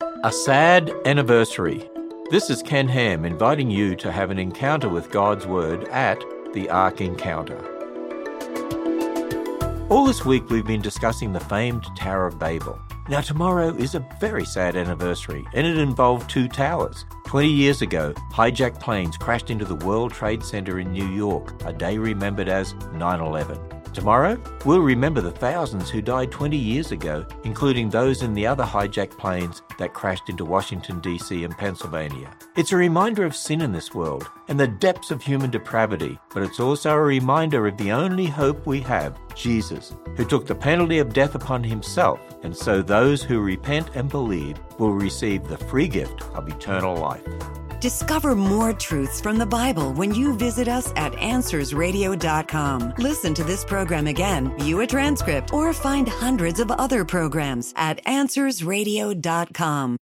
A sad anniversary. This is Ken Ham inviting you to have an encounter with God's Word at the Ark Encounter. All this week we've been discussing the famed Tower of Babel. Now tomorrow is a very sad anniversary, and it involved two towers. 20 years ago, hijacked planes crashed into the World Trade Center in New York, a day remembered as 9/11. Tomorrow, we'll remember the thousands who died 20 years ago, including those in the other hijacked planes that crashed into Washington, D.C. and Pennsylvania. It's a reminder of sin in this world and the depths of human depravity, but it's also a reminder of the only hope we have, Jesus, who took the penalty of death upon himself, and so those who repent and believe will receive the free gift of eternal life. Discover more truths from the Bible when you visit us at AnswersRadio.com. Listen to this program again, view a transcript, or find hundreds of other programs at AnswersRadio.com.